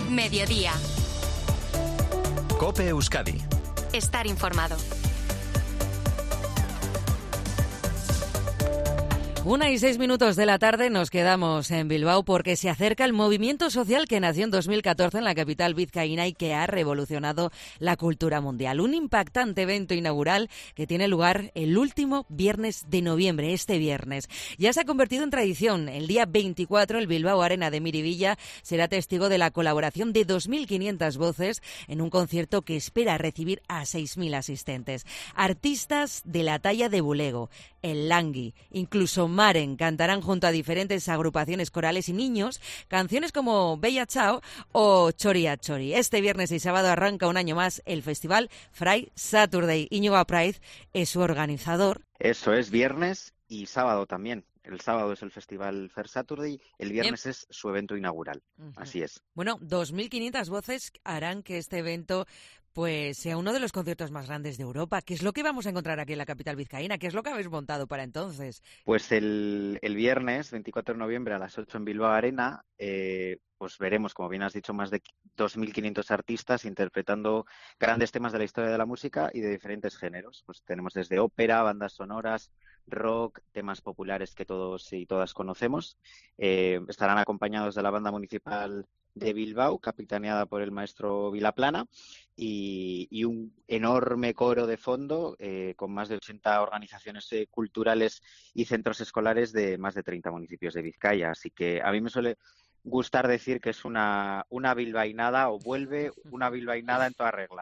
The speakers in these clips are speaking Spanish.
Mediodía. COPE Euskadi. Estar informado. 1:06 de la tarde, nos quedamos en Bilbao porque se acerca el movimiento social que nació en 2014 en la capital vizcaína y que ha revolucionado la cultura mundial. Un impactante evento inaugural que tiene lugar el último viernes de noviembre, este viernes. Ya se ha convertido en tradición. El día 24, el Bilbao Arena de Miribilla será testigo de la colaboración de 2.500 voces en un concierto que espera recibir a 6.000 asistentes. Artistas de la talla de Bulego, El Langui, incluso Maren cantarán junto a diferentes agrupaciones corales y niños canciones como Bella Chao o Chori a Chori. Este viernes y sábado arranca un año más el festival Fray Saturday. Íñigo Apraiz es su organizador. Eso es, viernes y sábado también. El sábado es el festival Fair Saturday, el viernes es su evento inaugural. Así es. Bueno, 2.500 voces harán que este evento pues sea uno de los conciertos más grandes de Europa. ¿Qué es lo que vamos a encontrar aquí en la capital vizcaína? ¿Qué es lo que habéis montado para entonces? Pues el viernes, 24 de noviembre a las 8 en Bilbao Arena, pues veremos, como bien has dicho, más de 2.500 artistas interpretando grandes temas de la historia de la música y de diferentes géneros. Pues tenemos desde ópera, bandas sonoras, rock, temas populares que todos y todas conocemos. Estarán acompañados de la banda municipal de Bilbao, capitaneada por el maestro Vilaplana, y un enorme coro de fondo con más de 80 organizaciones culturales y centros escolares de más de 30 municipios de Vizcaya. Así que a mí me suele gustar decir que es una bilbainada, o vuelve una bilbainada en toda regla.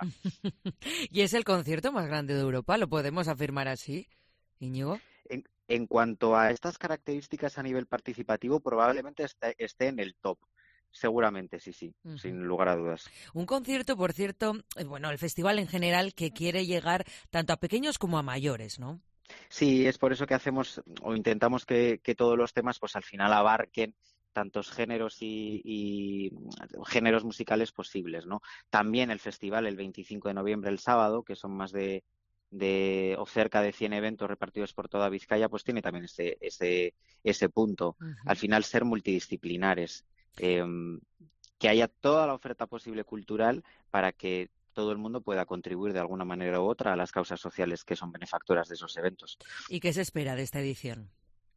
Y es el concierto más grande de Europa, ¿lo podemos afirmar así, Íñigo? En cuanto a estas características a nivel participativo, probablemente esté en el top. Seguramente, sí, sin lugar a dudas. Un concierto, por cierto, bueno, el festival en general, que quiere llegar tanto a pequeños como a mayores, ¿no? Sí, es por eso que hacemos o intentamos que todos los temas pues al final abarquen tantos géneros y géneros musicales posibles, ¿no? También el festival el 25 de noviembre, el sábado, que son más de o cerca de 100 eventos repartidos por toda Vizcaya, pues tiene también ese punto. Al final ser multidisciplinares. Que haya toda la oferta posible cultural para que todo el mundo pueda contribuir de alguna manera u otra a las causas sociales que son benefactoras de esos eventos. ¿Y qué se espera de esta edición?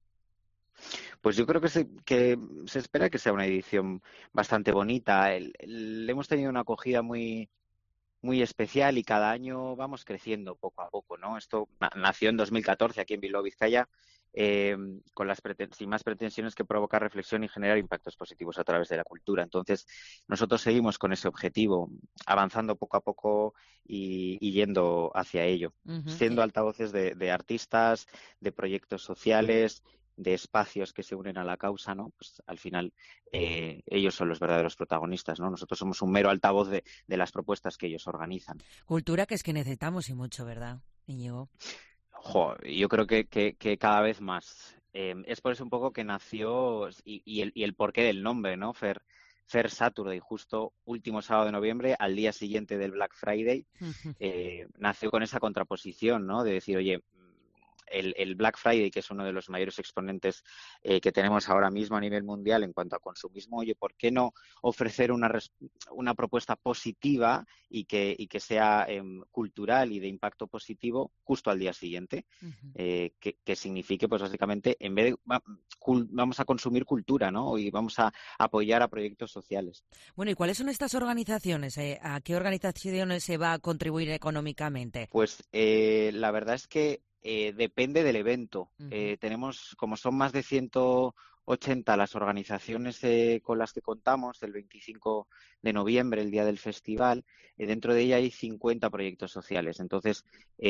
Pues yo creo que se espera que sea una edición bastante bonita. Hemos tenido una acogida muy especial y cada año vamos creciendo poco a poco, ¿no? Esto nació en 2014 aquí en Bilbao, Vizcaya, con sin más pretensiones que provocar reflexión y generar impactos positivos a través de la cultura. Entonces, nosotros seguimos con ese objetivo, avanzando poco a poco y yendo hacia ello, siendo altavoces de artistas, de proyectos sociales, de espacios que se unen a la causa, ¿no? Pues al final ellos son los verdaderos protagonistas, ¿no? Nosotros somos un mero altavoz de las propuestas que ellos organizan. Cultura que es que necesitamos y mucho, ¿verdad, Íñigo? Yo creo que cada vez más. Es por eso un poco que nació y el porqué del nombre, ¿no? Fair Saturday, justo último sábado de noviembre, al día siguiente del Black Friday, nació con esa contraposición, ¿no? De decir, oye, el Black Friday, que es uno de los mayores exponentes que tenemos ahora mismo a nivel mundial en cuanto a consumismo, oye, ¿por qué no ofrecer una propuesta positiva y que sea cultural y de impacto positivo justo al día siguiente? Que signifique, pues básicamente, en vez de vamos a consumir cultura, ¿no? Y vamos a apoyar a proyectos sociales. Bueno, ¿y cuáles son estas organizaciones? ¿A qué organizaciones se va a contribuir económicamente? Pues la verdad es que depende del evento. Tenemos, como son más de 180 las organizaciones con las que contamos, el 25 de noviembre, el día del festival, dentro de ella hay 50 proyectos sociales. Entonces,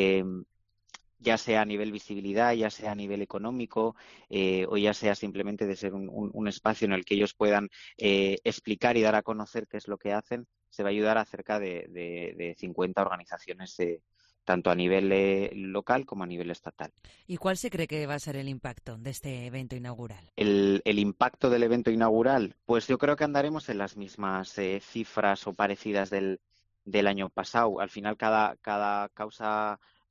ya sea a nivel visibilidad, ya sea a nivel económico, o ya sea simplemente de ser un espacio en el que ellos puedan explicar y dar a conocer qué es lo que hacen, se va a ayudar a cerca de 50 organizaciones tanto a nivel local como a nivel estatal. ¿Y cuál se cree que va a ser el impacto de este evento inaugural? El impacto del evento inaugural, pues yo creo que andaremos en las mismas cifras o parecidas del año pasado. Al final, cada causa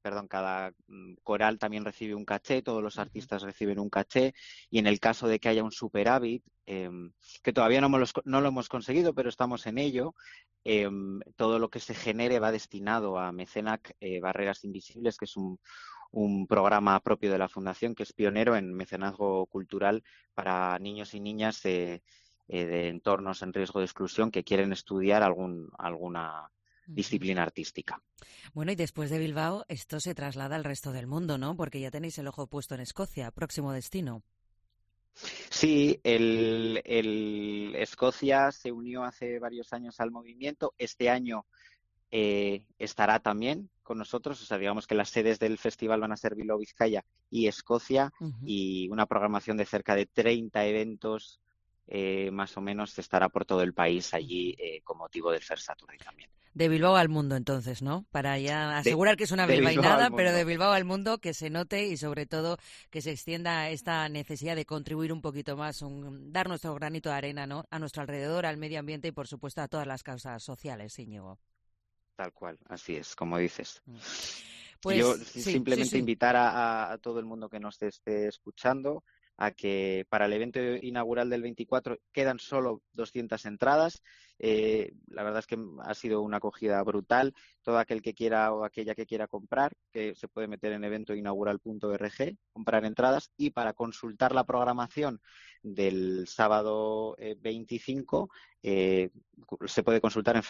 coral también recibe un caché, todos los artistas reciben un caché, y en el caso de que haya un superávit, que todavía no lo hemos conseguido, pero estamos en ello, todo lo que se genere va destinado a Mecenac Barreras Invisibles, que es un programa propio de la Fundación que es pionero en mecenazgo cultural para niños y niñas de entornos en riesgo de exclusión que quieren estudiar alguna disciplina artística. Bueno, y después de Bilbao, esto se traslada al resto del mundo, ¿no? Porque ya tenéis el ojo puesto en Escocia, próximo destino. Sí, el Escocia se unió hace varios años al movimiento. Este año estará también con nosotros, o sea, digamos que las sedes del festival van a ser Bilbao, Vizcaya y Escocia, y una programación de cerca de 30 eventos más o menos estará por todo el país allí con motivo del First Saturday también. De Bilbao al mundo, entonces, ¿no? Para ya asegurar que es una bilbainada, pero de Bilbao al mundo, que se note y sobre todo que se extienda esta necesidad de contribuir un poquito más, dar nuestro granito de arena, ¿no? A nuestro alrededor, al medio ambiente y, por supuesto, a todas las causas sociales, Íñigo. Tal cual, así es, como dices. Pues, yo simplemente invitar a todo el mundo que nos esté escuchando a que para el evento inaugural del 24 quedan solo 200 entradas. La verdad es que ha sido una acogida brutal. Todo aquel que quiera o aquella que quiera comprar, que se puede meter en eventoinaugural.org, comprar entradas, y para consultar la programación del sábado 25 se puede consultar en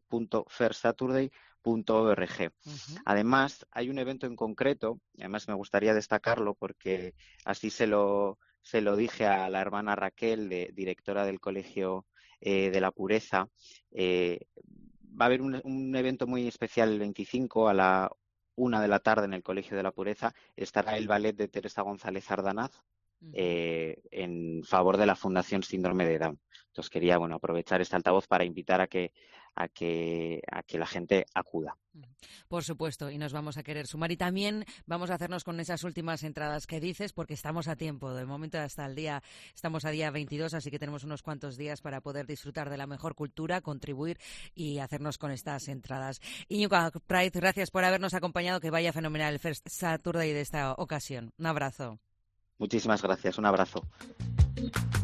festival.firstsaturday.org. Además, hay un evento en concreto, y además me gustaría destacarlo porque así se lo dije a la hermana Raquel, directora del Colegio de la Pureza. Va a haber un evento muy especial el 25 a la 1 de la tarde en el Colegio de la Pureza. Estará el ballet de Teresa González Ardanaz en favor de la Fundación Síndrome de Down. Entonces quería aprovechar este altavoz para invitar a que la gente acuda. Por supuesto, y nos vamos a querer sumar. Y también vamos a hacernos con esas últimas entradas que dices, porque estamos a tiempo. De momento estamos a día 22, así que tenemos unos cuantos días para poder disfrutar de la mejor cultura, contribuir y hacernos con estas entradas. Íñigo Praiz, gracias por habernos acompañado. Que vaya fenomenal el First Saturday de esta ocasión. Un abrazo. Muchísimas gracias. Un abrazo.